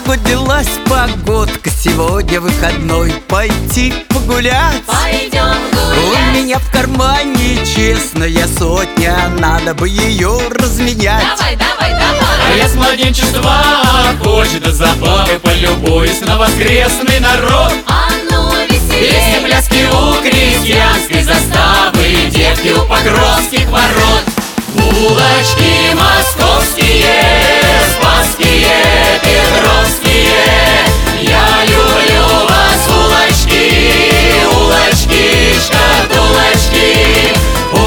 Распогодилась погодка, сегодня выходной. Пойти погулять? Пойдем У гулять. меня в кармане честная сотня, надо бы ее разменять. Давай, давай, давай. А я с младенчества охочу до забавы, полюбуюсь на воскресный народ. А ну веселей. Песни, пляски у крестьянской заставы, девки у покровских ворот. Булочки